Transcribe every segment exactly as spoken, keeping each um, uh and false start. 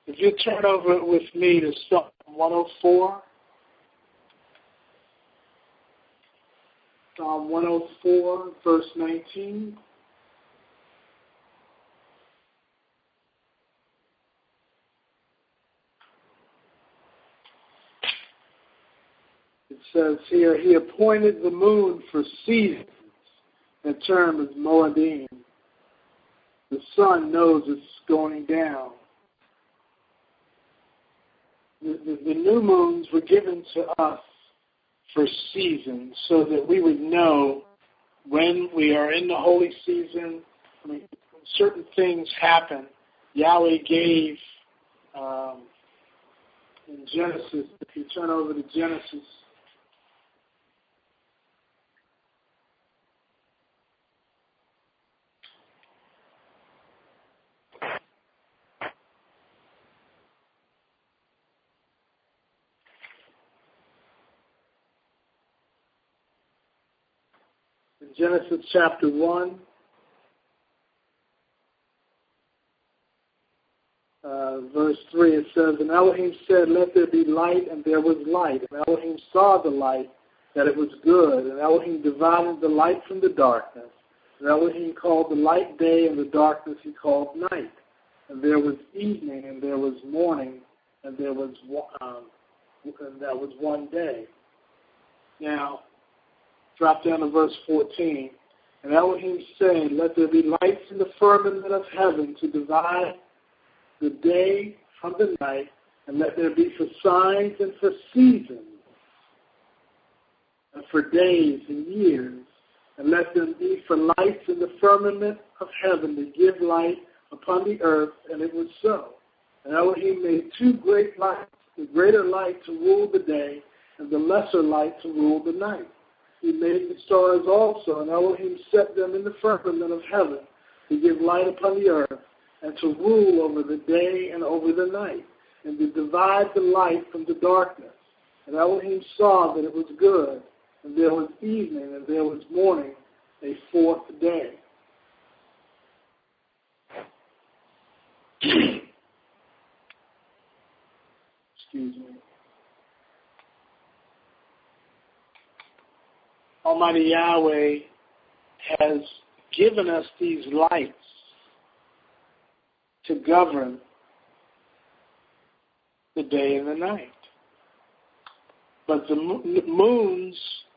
If you turn over with me to Psalm one oh four. Psalm one oh four, verse nineteen. It says here, he appointed the moon for seasons. That term is Moedim. The sun knows it's going down. The, the, the new moons were given to us for seasons so that we would know when we are in the holy season. I mean, certain things happen. Yahweh gave um, in Genesis, if you turn over to Genesis, in Genesis chapter one, uh, verse three, it says, and Elohim said, let there be light, and there was light. And Elohim saw the light, that it was good. And Elohim divided the light from the darkness. And Elohim called the light day, and the darkness he called night. And there was evening, and there was morning, and there was um, and that was one day. Now, drop down to verse fourteen. And Elohim said, let there be lights in the firmament of heaven to divide the day from the night, and let there be for signs and for seasons, and for days and years, and let them be for lights in the firmament of heaven to give light upon the earth, and it was so. And Elohim made two great lights, the greater light to rule the day, and the lesser light to rule the night. He made the stars also, and Elohim set them in the firmament of heaven to give light upon the earth, and to rule over the day and over the night, and to divide the light from the darkness. And Elohim saw that it was good, and there was evening, and there was morning, a fourth day. Excuse me. Almighty Yahweh has given us these lights to govern the day and the night. But the moons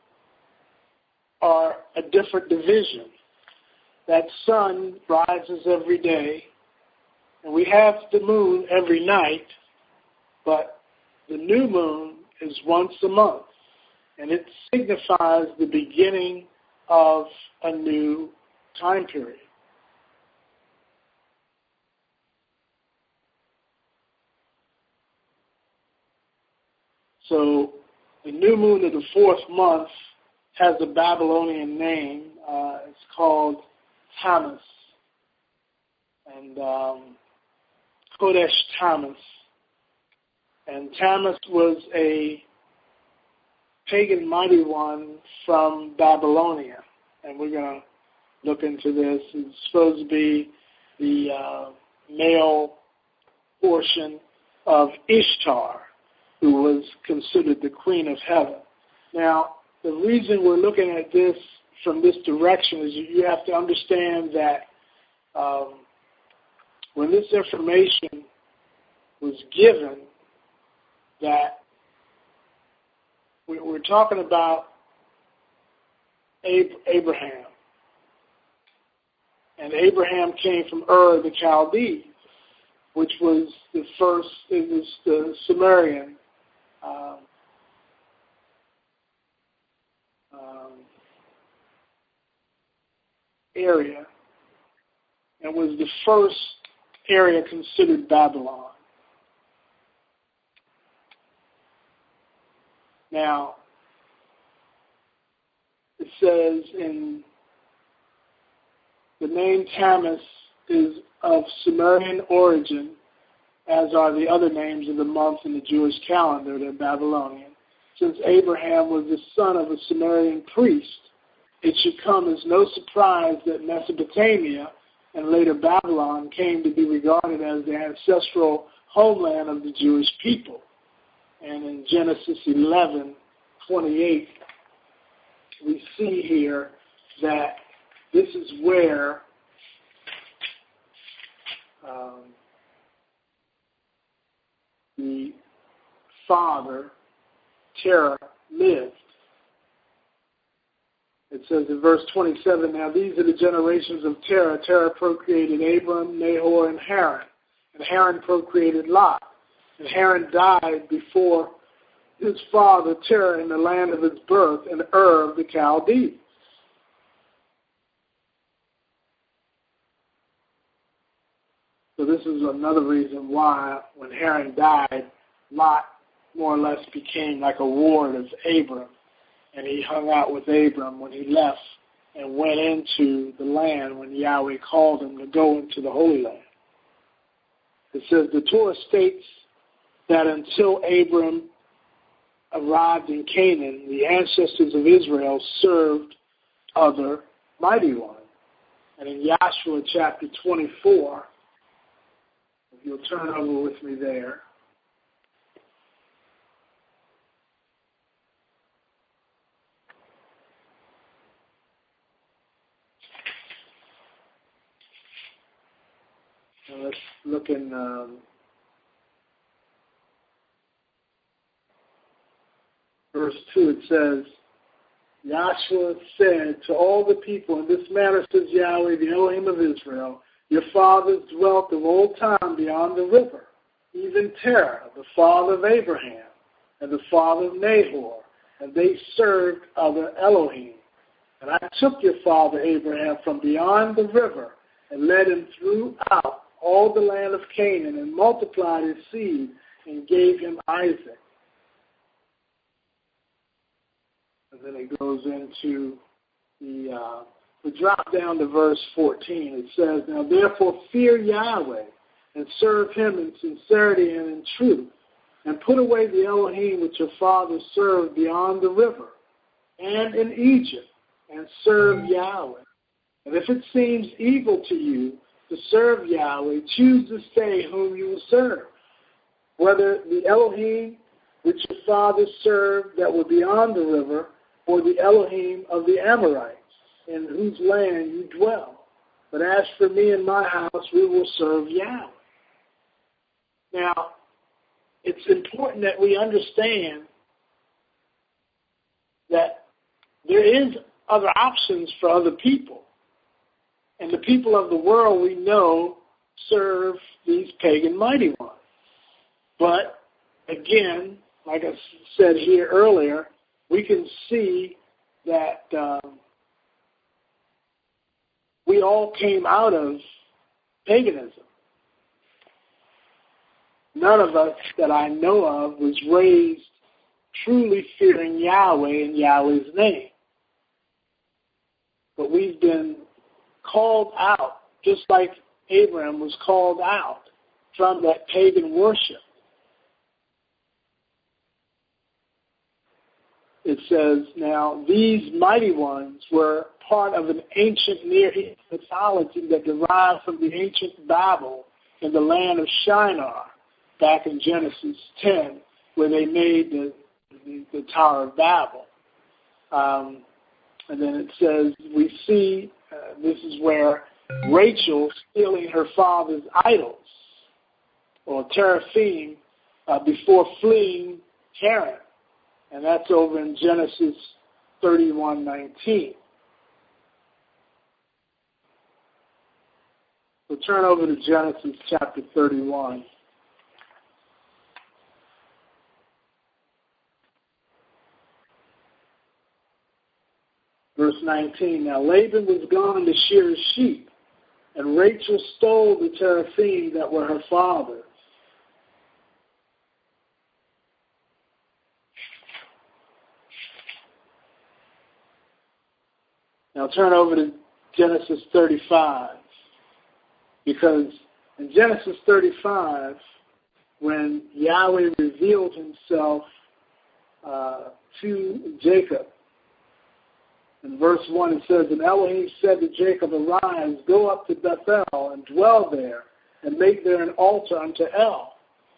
are a different division. That sun rises every day, and we have the moon every night, but the new moon is once a month, and it signifies the beginning of a new time period. So the new moon of the fourth month has a Babylonian name. Uh, it's called Tammuz, and um, Kodesh Tammuz. And Tammuz was a pagan mighty one from Babylonia, and we're going to look into this. It's supposed to be the uh, male portion of Ishtar, who was considered the queen of heaven. Now, the reason we're looking at this from this direction is you have to understand that um, when this information was given, that we're talking about Abraham. And Abraham came from Ur the Chaldees, which was the first, it was the Sumerian um, um, area, and was the first area considered Babylon. Now, it says in the name Tammuz is of Sumerian origin, as are the other names of the months in the Jewish calendar, they're Babylonian. Since Abraham was the son of a Sumerian priest, it should come as no surprise that Mesopotamia and later Babylon came to be regarded as the ancestral homeland of the Jewish people. And in Genesis eleven twenty-eight, we see here that this is where um, the father, Terah, lived. It says in verse twenty-seven, now these are the generations of Terah. Terah procreated Abram, Nahor, and Haran. And Haran procreated Lot. And Haran died before his father Terah in the land of his birth in Ur of the Chaldees. So this is another reason why when Haran died, Lot more or less became like a ward of Abram. And he hung out with Abram when he left and went into the land when Yahweh called him to go into the Holy Land. It says the Torah states that until Abram arrived in Canaan, the ancestors of Israel served other mighty ones. And in Joshua chapter twenty-four, if you'll turn over with me there, and let's look in um, verse two. It says, Joshua said to all the people, in this manner says Yahweh, the Elohim of Israel, your fathers dwelt of old time beyond the river, even Terah, the father of Abraham, and the father of Nahor, and they served other Elohim. And I took your father Abraham from beyond the river and led him throughout all the land of Canaan and multiplied his seed and gave him Isaac. And then it goes into the, uh, we drop down to verse fourteen. It says, now therefore fear Yahweh and serve him in sincerity and in truth, and put away the Elohim which your fathers served beyond the river and in Egypt, and serve Yahweh. And if it seems evil to you to serve Yahweh, choose this day whom you will serve, whether the Elohim which your fathers served that were beyond the river, or the Elohim of the Amorites, in whose land you dwell. But as for me and my house, we will serve Yahweh. Now, it's important that we understand that there is other options for other people. And the people of the world we know serve these pagan mighty ones. But, again, like I said here earlier, we can see that um, we all came out of paganism. None of us that I know of was raised truly fearing Yahweh in Yahweh's name. But we've been called out, just like Abraham was called out from that pagan worship. It says, now, these mighty ones were part of an ancient Near East mythology that derived from the ancient Babel in the land of Shinar, back in Genesis ten, where they made the, the, the Tower of Babel. Um, and then it says, we see, uh, this is where Rachel stealing her father's idols, or teraphim, uh, before fleeing Haran. And that's over in Genesis thirty-one nineteen. So turn over to Genesis chapter thirty-one. Verse nineteen, now Laban was gone to shear his sheep, and Rachel stole the teraphim that were her father's. Now turn over to Genesis thirty-five, because in Genesis thirty-five, when Yahweh revealed himself uh, to Jacob, In verse one it says, and Elohim said to Jacob, arise, go up to Bethel, and dwell there, and make there an altar unto El.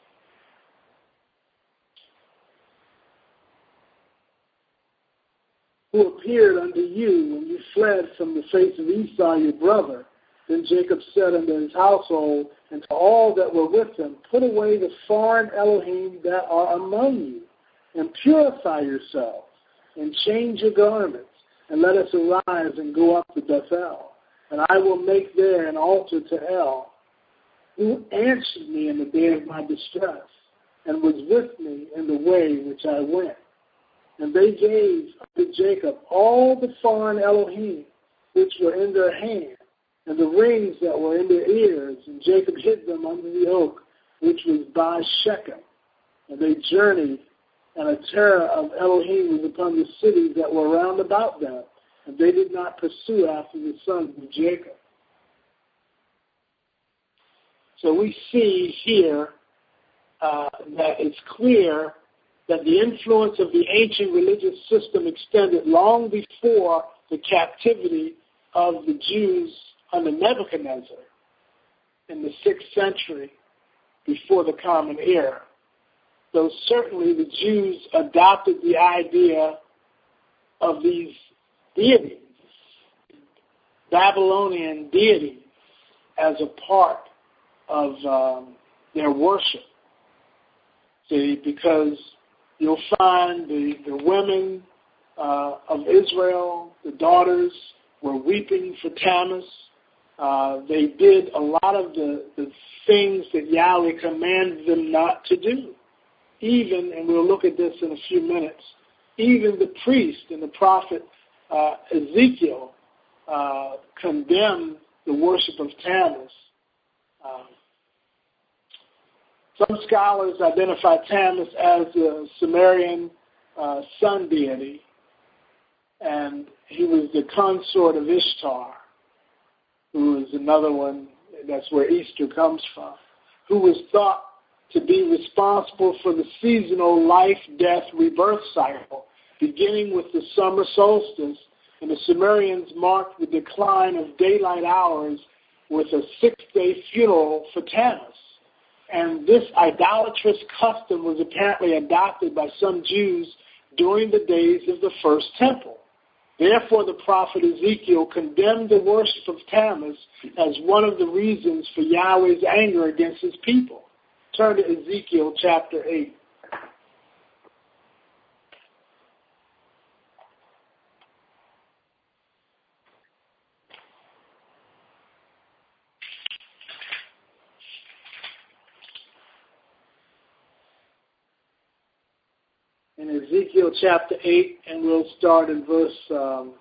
Who appeared unto you when you fled from the face of Esau your brother. Then Jacob said unto his household, and to all that were with him, put away the foreign Elohim that are among you, and purify yourselves, and change your garments, and let us arise and go up to Bethel. And I will make there an altar to El, who answered me in the day of my distress, and was with me in the way which I went. And they gave unto Jacob all the foreign Elohim which were in their hand, and the rings that were in their ears, and Jacob hid them under the oak which was by Shechem. And they journeyed, and a terror of Elohim was upon the cities that were round about them, and they did not pursue after the sons of Jacob. So we see here uh, that it's clear that the influence of the ancient religious system extended long before the captivity of the Jews under Nebuchadnezzar in the sixth century before the Common Era. Though certainly the Jews adopted the idea of these deities, Babylonian deities, as a part of um, their worship. See, because you'll find the, the women uh, of Israel, the daughters, were weeping for Tammuz. Uh, they did a lot of the, the things that Yahweh commanded them not to do. Even, and we'll look at this in a few minutes, even the priest and the prophet uh, Ezekiel uh, condemned the worship of Tammuz. Um, Some scholars identify Tammuz as a Sumerian uh, sun deity, and he was the consort of Ishtar, who is another one, that's where Easter comes from, who was thought to be responsible for the seasonal life-death rebirth cycle, beginning with the summer solstice, and the Sumerians marked the decline of daylight hours with a six-day funeral for Tammuz. And this idolatrous custom was apparently adopted by some Jews during the days of the first temple. Therefore, the prophet Ezekiel condemned the worship of Tammuz as one of the reasons for Yahweh's anger against his people. Turn to Ezekiel chapter eight. In Ezekiel chapter eight, and we'll start in verse um,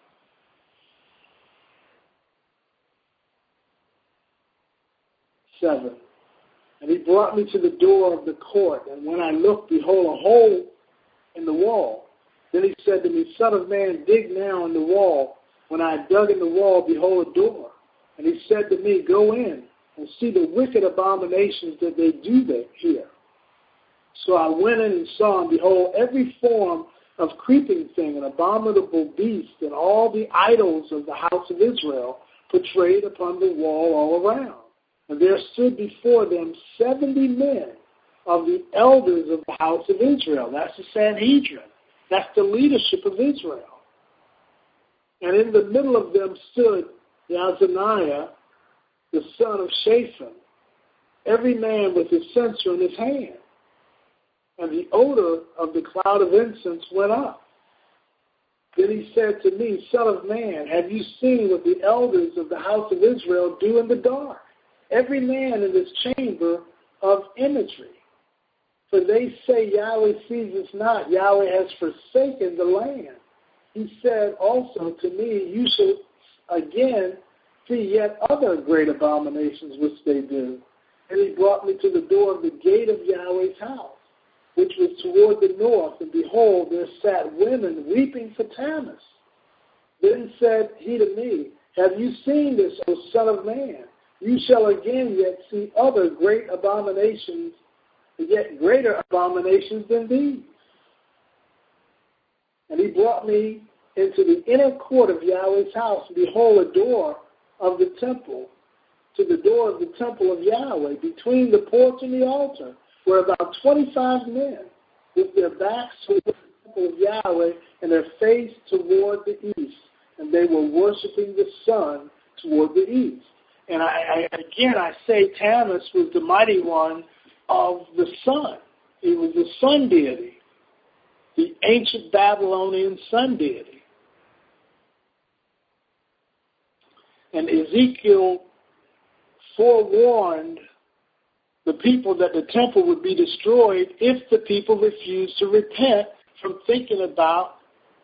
seven. And he brought me to the door of the court, and when I looked, behold, a hole in the wall. Then he said to me, Son of man, dig now in the wall. When I had dug in the wall, behold, a door. And he said to me, Go in and see the wicked abominations that they do there here. So I went in and saw, and behold, every form of creeping thing, an abominable beast, and all the idols of the house of Israel portrayed upon the wall all around. And there stood before them seventy men of the elders of the house of Israel. That's the Sanhedrin. That's the leadership of Israel. And in the middle of them stood Yazaniah, the son of Shaphan, every man with his censer in his hand. And the odor of the cloud of incense went up. Then he said to me, Son of man, have you seen what the elders of the house of Israel do in the dark? Every man in this chamber of imagery. For they say Yahweh sees us not. Yahweh has forsaken the land. He said also to me, you shall again see yet other great abominations which they do. And he brought me to the door of the gate of Yahweh's house, which was toward the north, and behold, there sat women weeping for Tammuz. Then said he to me, Have you seen this, O son of man? You shall again yet see other great abominations, yet greater abominations than these. And he brought me into the inner court of Yahweh's house, and behold, a door of the temple, to the door of the temple of Yahweh, between the porch and the altar, were about twenty-five men, with their backs toward the temple of Yahweh and their face toward the east, and they were worshiping the sun toward the east. And I, I again, I say Tammuz was the mighty one of the sun. He was the sun deity, the ancient Babylonian sun deity. And Ezekiel forewarned the people that the temple would be destroyed if the people refused to repent from thinking about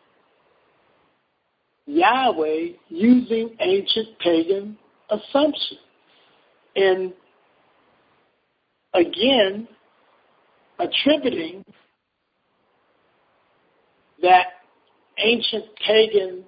Yahweh using ancient pagan assumptions. And again, attributing that ancient pagan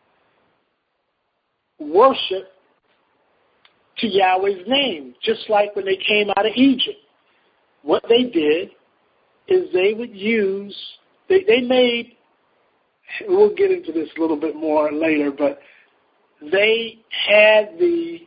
worship to Yahweh's name, just like when they came out of Egypt. What they did is they would use, they, they made, we'll get into this a little bit more later, but they had the,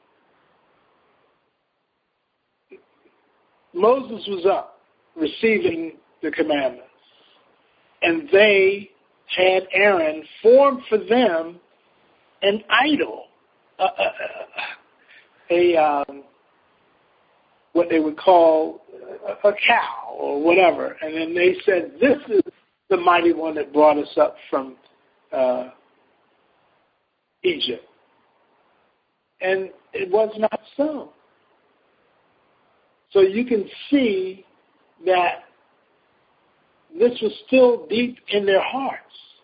Moses was up receiving the commandments, and they had Aaron form for them an idol, a, a, a um, what they would call a, a cow or whatever. And then they said, this is the mighty one that brought us up from uh, Egypt. And it was not so. So you can see that this was still deep in their hearts.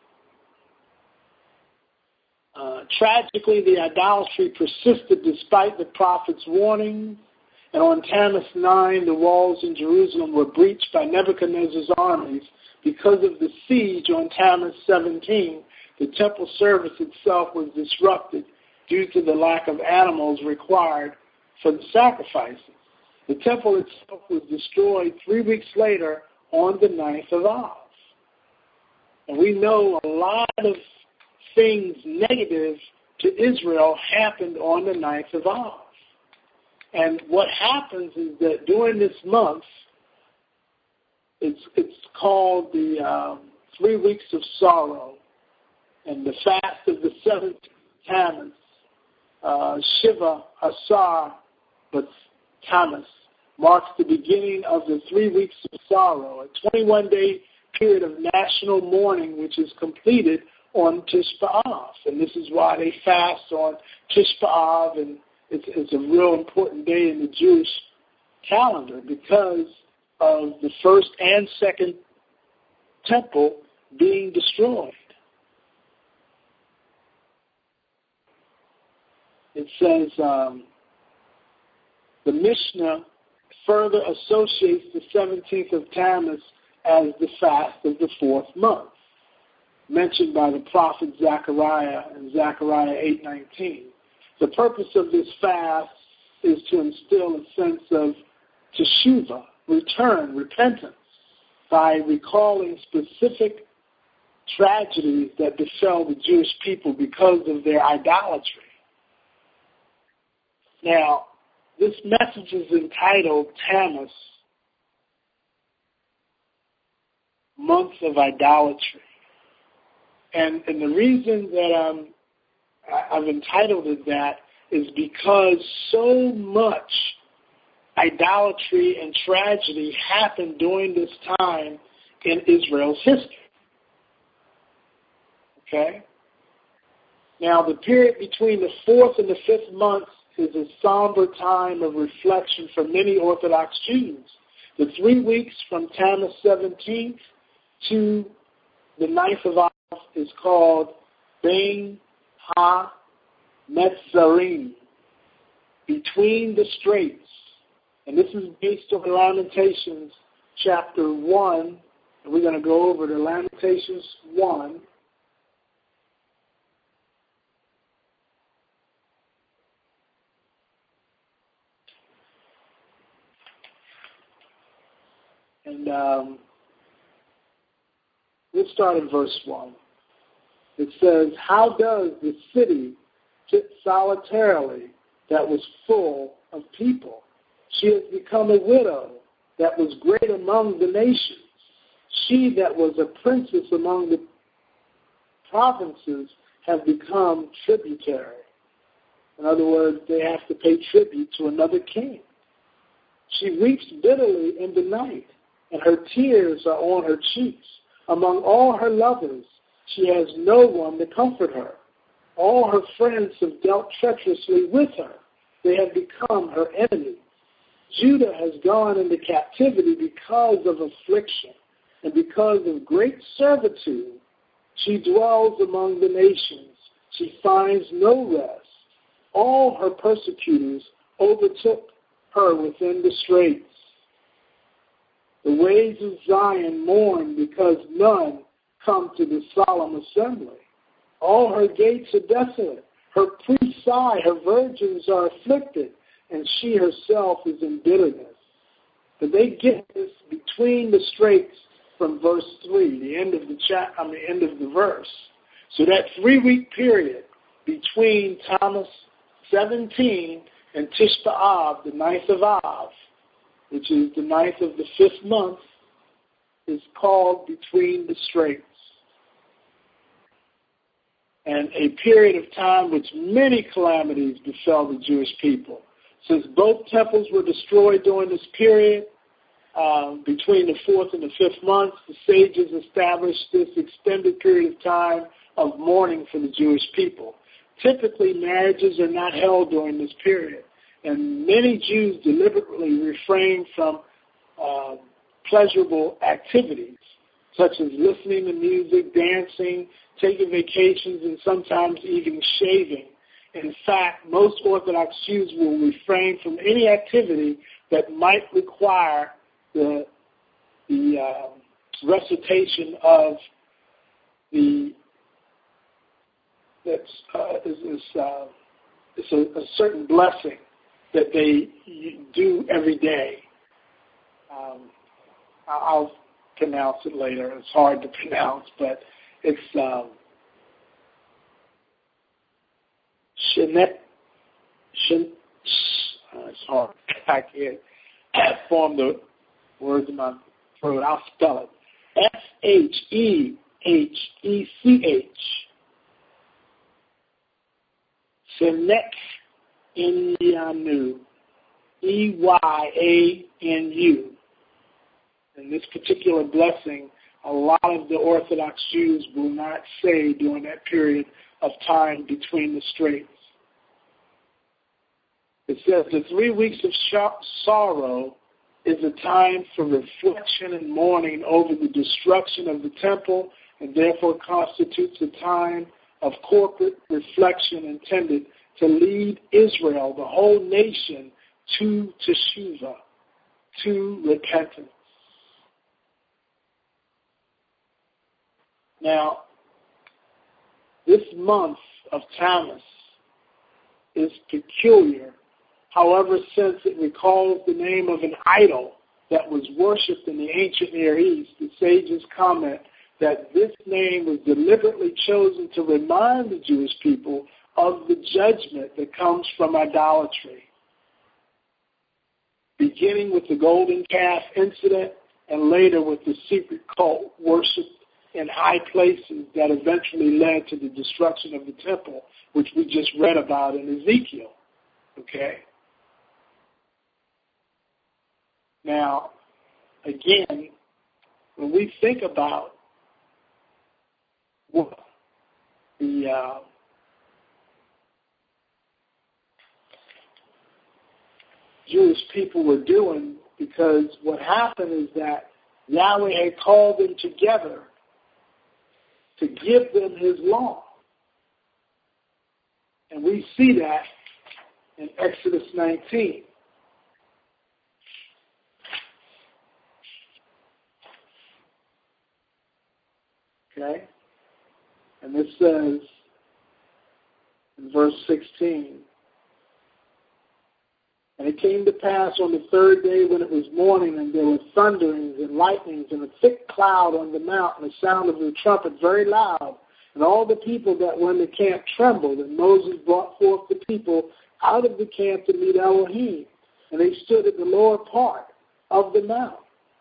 Uh, tragically, the idolatry persisted despite the prophet's warnings, and on Tammuz nine, the walls in Jerusalem were breached by Nebuchadnezzar's armies. Because of the siege on Tammuz seventeen, the temple service itself was disrupted due to the lack of animals required for the sacrifices. The temple itself was destroyed three weeks later on the ninth of Av. And we know a lot of things negative to Israel happened on the ninth of Av. And what happens is that during this month, it's, it's called the um, Three Weeks of Sorrow, and the fast of the seventh Tammuz, uh, Shiva Asar, but Tammuz, marks the beginning of the three weeks of sorrow, a twenty-one day period of national mourning, which is completed on Tish B'Av. And this is why they fast on Tish B'Av, and it's, it's a real important day in the Jewish calendar because of the first and second temple being destroyed. It says, um, the Mishnah further associates the seventeenth of Tammuz as the fast of the fourth month, mentioned by the prophet Zechariah in Zechariah eight nineteen. The purpose of this fast is to instill a sense of teshuvah, return, repentance, by recalling specific tragedies that befell the Jewish people because of their idolatry. Now, this message is entitled Tammuz, Month of Idolatry. And, and the reason that um, I've entitled it that is because so much idolatry and tragedy happened during this time in Israel's history. Okay? Now, the period between the fourth and the fifth months is a somber time of reflection for many Orthodox Jews. The three weeks from Tammuz seventeenth to the ninth of Av is called Bein Ha-Metzarim, between the straits. And this is based on Lamentations chapter one. And we're going to go over to Lamentations one. And um, we'll start in verse one. It says, how does the city sit solitarily that was full of people? She has become a widow that was great among the nations. She that was a princess among the provinces have become tributary. In other words, they have to pay tribute to another king. She weeps bitterly in the night, and her tears are on her cheeks. Among all her lovers, she has no one to comfort her. All her friends have dealt treacherously with her. They have become her enemies. Judah has gone into captivity because of affliction and because of great servitude. She dwells among the nations. She finds no rest. All her persecutors overtook her within the straits. The ways of Zion mourn because none come to the solemn assembly. All her gates are desolate. Her priests sigh. Her virgins are afflicted, and she herself is in bitterness. But they get this between the straits from verse three, the end of the chat, I mean, end of the verse. So that three-week period between Tammuz seventeen and Tish B'Av, the ninth of Av, which is the ninth of the fifth month, is called between the straits. And a period of time which many calamities befell the Jewish people. Since both temples were destroyed during this period, um, between the fourth and the fifth months, the sages established this extended period of time of mourning for the Jewish people. Typically, marriages are not held during this period, and many Jews deliberately refrain from uh, pleasurable activities, such as listening to music, dancing, taking vacations, and sometimes even shaving. In fact, most Orthodox Jews will refrain from any activity that might require the, the uh, recitation of the that's uh, is, is, uh, it's a, a certain blessing that they do every day. Um, I'll pronounce it later. It's hard to pronounce, but it's um, Shenet. Shen, uh, it's hard. I can't form the words in my throat. I'll spell it. S H E H E C H. Shenek Inyanu. E Y A N U. And this particular blessing, a lot of the Orthodox Jews will not say during that period of time between the straits. It says the three weeks of sorrow is a time for reflection and mourning over the destruction of the temple, and therefore constitutes a time of corporate reflection intended to lead Israel, the whole nation, to teshuvah, to repentance. Now, this month of Tammuz is peculiar. However, since it recalls the name of an idol that was worshipped in the ancient Near East, the sages comment that this name was deliberately chosen to remind the Jewish people of the judgment that comes from idolatry, beginning with the golden calf incident and later with the secret cult worship in high places that eventually led to the destruction of the temple, which we just read about in Ezekiel. Okay? Now, again, when we think about what the uh, Jewish people were doing, because what happened is that Yahweh had called them together to give them his law. And we see that in Exodus nineteen. Okay? And this says in verse sixteen, and it came to pass on the third day when it was morning, and there were thunderings and lightnings and a thick cloud on the mount, and the sound of the trumpet very loud, And all the people that were in the camp trembled, and Moses brought forth the people out of the camp to meet Elohim. And they stood at the lower part of the mount.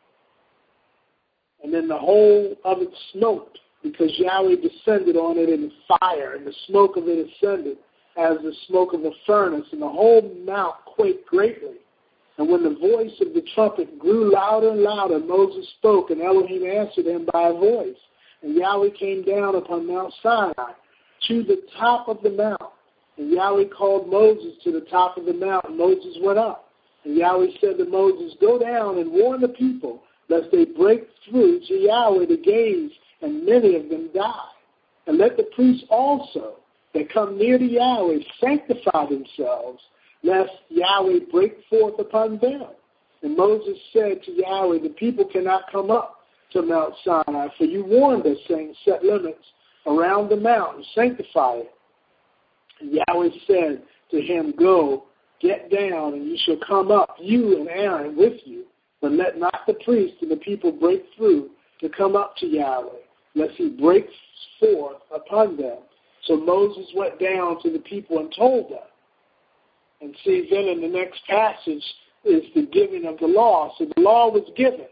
And then the whole of it smoked, because Yahweh descended on it in fire, and the smoke of it ascended as the smoke of a furnace, and the whole mount quaked greatly. And when the voice of the trumpet grew louder and louder, Moses spoke, and Elohim answered him by a voice. And Yahweh came down upon Mount Sinai to the top of the mount. And Yahweh called Moses to the top of the mount, and Moses went up. And Yahweh said to Moses, go down and warn the people, lest they break through to Yahweh to gaze, and many of them die. And let the priests also that come near to Yahweh sanctify themselves, lest Yahweh break forth upon them. And Moses said to Yahweh, the people cannot come up to Mount Sinai, for you warned us, saying, set limits around the mountain, sanctify it. And Yahweh said to him, go, get down, and you shall come up, you and Aaron with you. But let not the priests and the people break through to come up to Yahweh, lest he break forth upon them. So Moses went down to the people and told them. And see, then in the next passage is the giving of the law. So the law was given.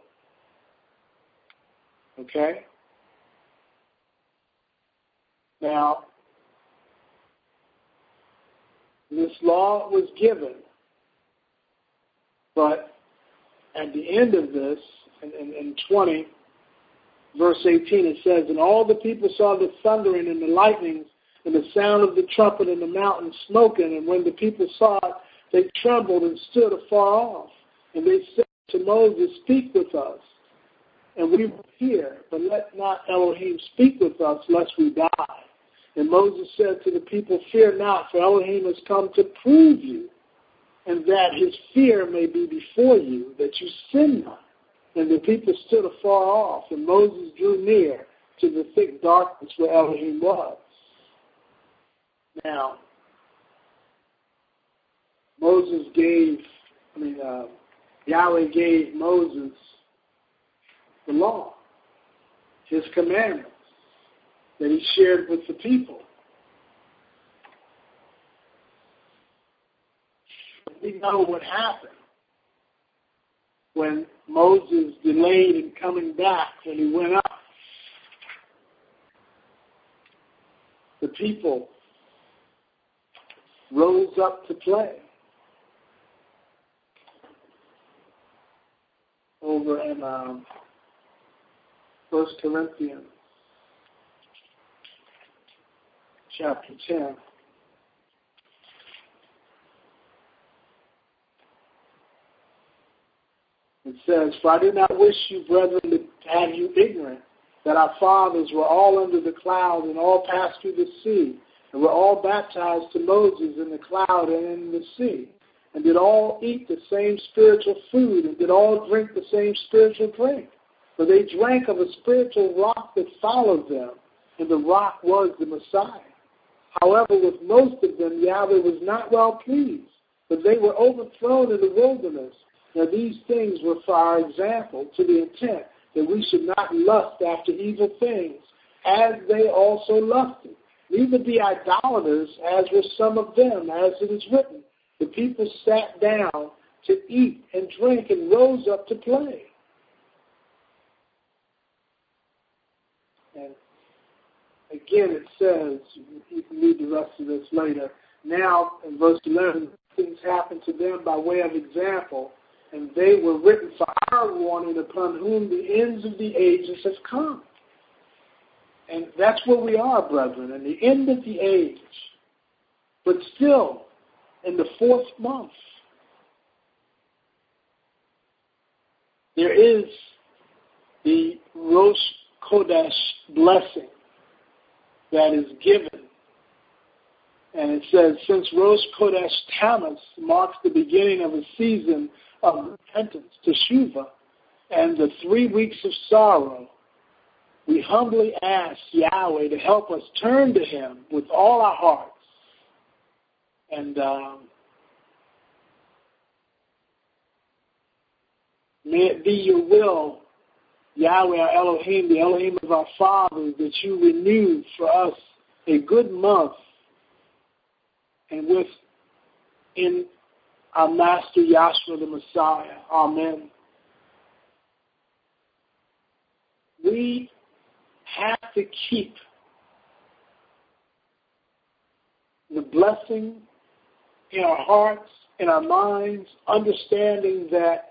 Okay? Now, this law was given, but at the end of this, in, in, in twenty, verse eighteen, it says, and all the people saw the thundering and the lightnings and the sound of the trumpet and the mountain smoking, and when the people saw it, they trembled and stood afar off. And they said to Moses, speak with us, and we will hear, but let not Elohim speak with us, lest we die. And Moses said to the people, fear not, for Elohim has come to prove you, and that his fear may be before you, that you sin not. And the people stood afar off, and Moses drew near to the thick darkness where Elohim was. Now, Moses gave, I mean, uh, Yahweh gave Moses the law, his commandments that he shared with the people. We know what happened when Moses delayed in coming back, when he went up. The people rose up to play. Over in um, First Corinthians chapter ten. It says, for I do not wish you, brethren, to have you ignorant, that our fathers were all under the cloud and all passed through the sea, and were all baptized to Moses in the cloud and in the sea, and did all eat the same spiritual food, and did all drink the same spiritual drink. For they drank of a spiritual rock that followed them, and the rock was the Messiah. However, with most of them Yahweh was not well pleased, but they were overthrown in the wilderness. Now these things were for our example, to the intent that we should not lust after evil things, as they also lusted. Neither be idolaters, as were some of them, as it is written. The people sat down to eat and drink and rose up to play. And again it says, you can read the rest of this later, now in verse eleven, things happened to them by way of example, and they were written for our warning, upon whom the ends of the ages have come. And that's where we are, brethren, in the end of the age. But still, in the fourth month, there is the Rosh Chodesh blessing that is given. And it says, since Rosh Chodesh Tammuz marks the beginning of a season of repentance, Teshuvah, and the three weeks of sorrow, we humbly ask Yahweh to help us turn to him with all our hearts. And um, may it be your will, Yahweh, our Elohim, the Elohim of our fathers, that you renew for us a good month, and with in our Master Yahshua the Messiah. Amen. We have to keep the blessing in our hearts, in our minds, understanding that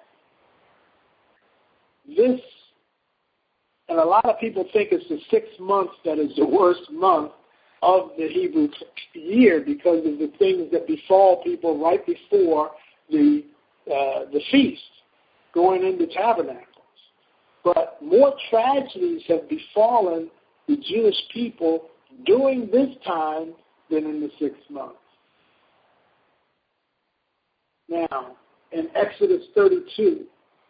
this, and a lot of people think it's the sixth month that is the worst month of the Hebrew year because of the things that befall people right before the uh, the feast, going into tabernacles. But more tragedies have befallen the Jewish people during this time than in the sixth month. Now, in Exodus thirty-two,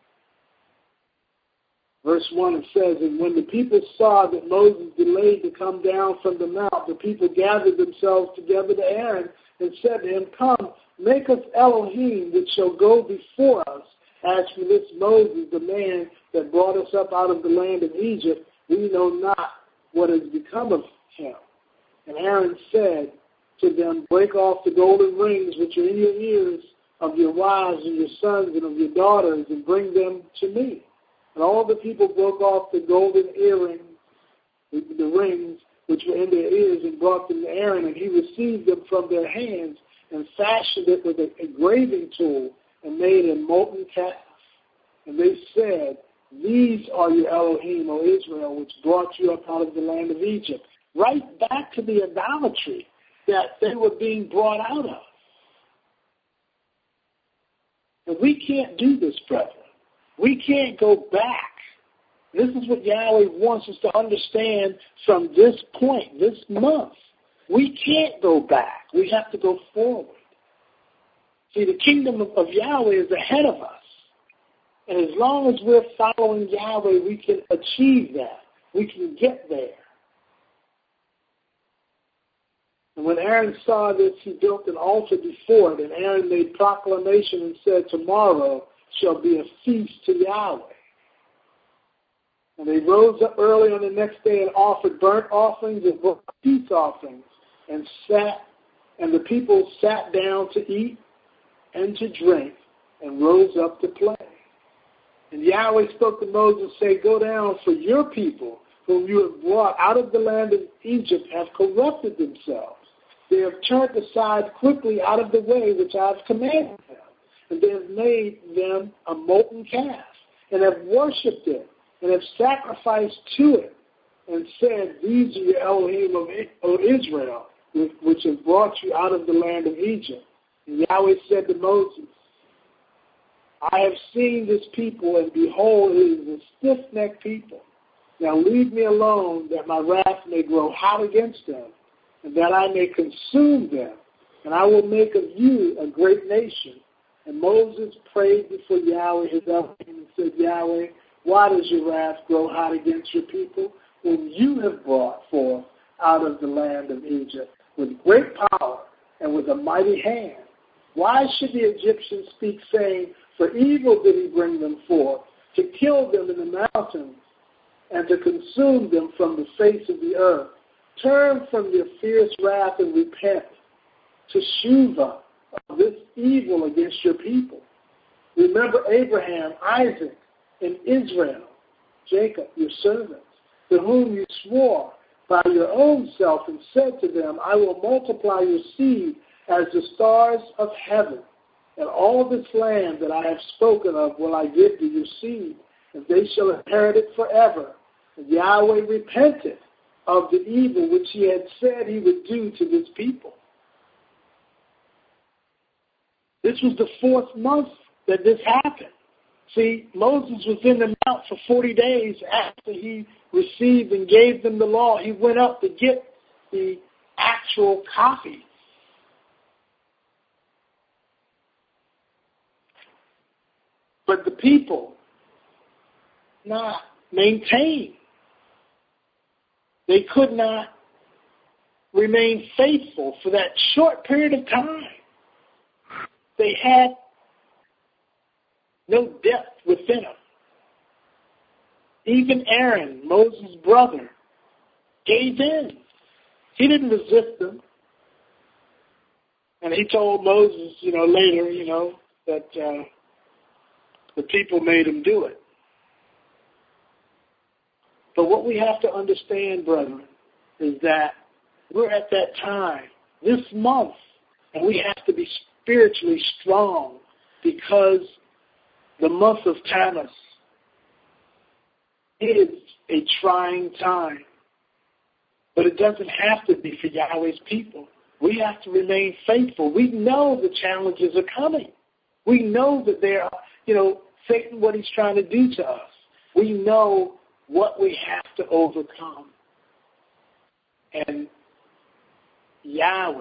verse one, it says, and when the people saw that Moses delayed to come down from the mount, the people gathered themselves together to Aaron and said to him, come, make us Elohim, which shall go before us. As for this Moses, the man that brought us up out of the land of Egypt, we know not what has become of him. And Aaron said to them, break off the golden rings which are in your ears of your wives and your sons and of your daughters, and bring them to me. And all the people broke off the golden earrings, the, the rings which were in their ears, and brought them to Aaron, and he received them from their hands and fashioned it with a, a graving tool and made a molten calf. And they said, these are your Elohim, O Israel, which brought you up out of the land of Egypt. Right back to the idolatry that they were being brought out of. And we can't do this, brethren. We can't go back. This is what Yahweh wants us to understand from this point, this month. We can't go back. We have to go forward. See, the kingdom of, of Yahweh is ahead of us. And as long as we're following Yahweh, we can achieve that. We can get there. And when Aaron saw this, he built an altar before it, and Aaron made proclamation and said, tomorrow shall be a feast to Yahweh. And they rose up early on the next day and offered burnt offerings and peace offerings, and sat, and the people sat down to eat and to drink, and rose up to play. And Yahweh spoke to Moses, say, go down, for your people, whom you have brought out of the land of Egypt, have corrupted themselves. They have turned aside quickly out of the way which I have commanded them. And they have made them a molten calf, and have worshipped it, and have sacrificed to it, and said, these are your Elohim of Israel, which have brought you out of the land of Egypt. And Yahweh said to Moses, I have seen this people, and behold, it is a stiff-necked people. Now leave me alone, that my wrath may grow hot against them, and that I may consume them, and I will make of you a great nation. And Moses prayed before Yahweh his Elohim and said, Yahweh, why does your wrath grow hot against your people, whom you have brought forth out of the land of Egypt with great power and with a mighty hand? Why should the Egyptians speak, saying, for evil did he bring them forth, to kill them in the mountains, and to consume them from the face of the earth? Turn from your fierce wrath and repent to Shuvah of this evil against your people. Remember Abraham, Isaac, and Israel, Jacob, your servants, to whom you swore by your own self and said to them, I will multiply your seed as the stars of heaven, and all this land that I have spoken of will I give to your seed, and they shall inherit it forever. And Yahweh repented of the evil which he had said he would do to this people. This was the fourth month that this happened. See, Moses was in the mount for forty days after he received and gave them the law. He went up to get the actual copy. But the people not maintain. They could not remain faithful for that short period of time. They had no depth within them. Even Aaron, Moses' brother, gave in. He didn't resist them. And he told Moses, you know, later, you know, that uh, the people made him do it. But what we have to understand, brethren, is that we're at that time, this month, and we have to be spiritually strong because the month of Tammuz is a trying time. But it doesn't have to be for Yahweh's people. We have to remain faithful. We know the challenges are coming. We know that there are, you know, Satan, what he's trying to do to us. We know what we have to overcome. And Yahweh,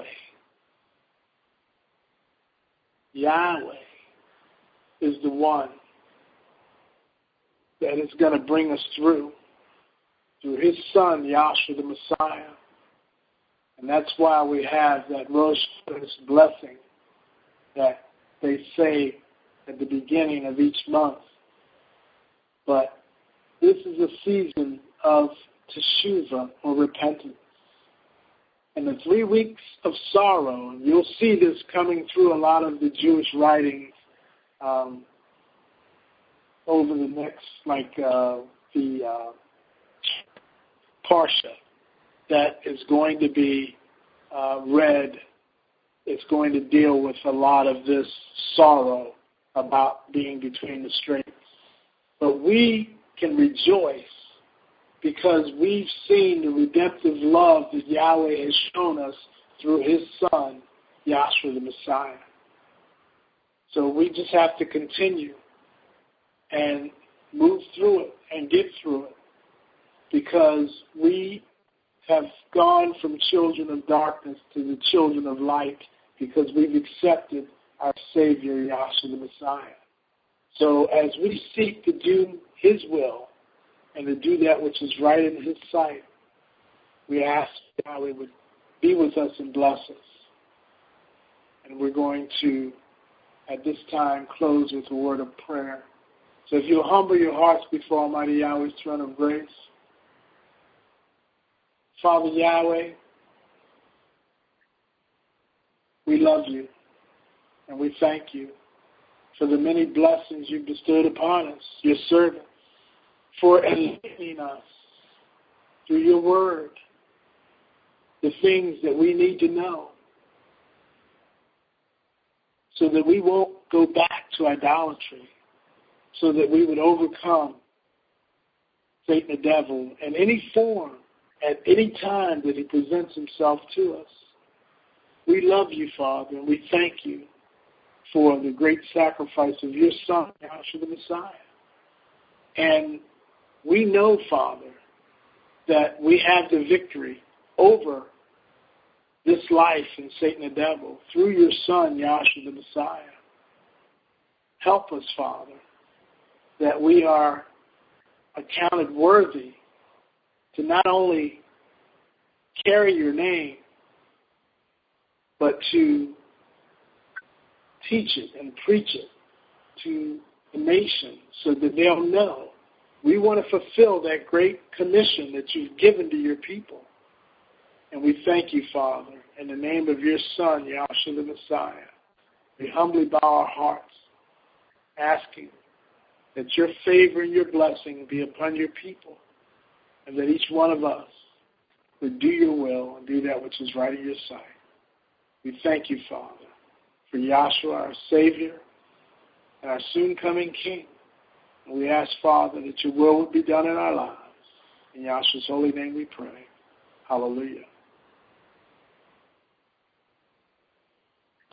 Yahweh is the one that is going to bring us through, through his son, Yahshua the Messiah. And that's why we have that Rosh Hashanah blessing that they say at the beginning of each month. But this is a season of teshuvah, or repentance. And the three weeks of sorrow, and you'll see this coming through a lot of the Jewish writings um, over the next, like uh, the uh, Parsha that is going to be uh, read. It's going to deal with a lot of this sorrow about being between the straits. But we can rejoice because we've seen the redemptive love that Yahweh has shown us through his son, Yahshua the Messiah. So we just have to continue and move through it and get through it because we have gone from children of darkness to the children of light because we've accepted our Savior, Yahshua the Messiah. So as we seek to do his will and to do that which is right in his sight, we ask Yahweh would be with us and bless us. And we're going to, at this time, close with a word of prayer. So if you'll humble your hearts before Almighty Yahweh's throne of grace. Father Yahweh, we love you and we thank you for the many blessings you've bestowed upon us, your servants, for enlightening us through your word, the things that we need to know so that we won't go back to idolatry, so that we would overcome Satan the devil in any form, at any time that he presents himself to us. We love you, Father, and we thank you for the great sacrifice of your Son, Yahshua the Messiah. And we know, Father, that we have the victory over this life and Satan the devil through your Son, Yahshua the Messiah. Help us, Father, that we are accounted worthy to not only carry your name, but to teach it and preach it to the nation so that they'll know. We want to fulfill that great commission that you've given to your people. And we thank you, Father, in the name of your Son, Yahshua the Messiah. We humbly bow our hearts, asking that your favor and your blessing be upon your people, and that each one of us would do your will and do that which is right in your sight. We thank you, Father, for Yahshua, our Savior, and our soon-coming King. And we ask, Father, that your will would be done in our lives. In Yahshua's holy name we pray. Hallelujah.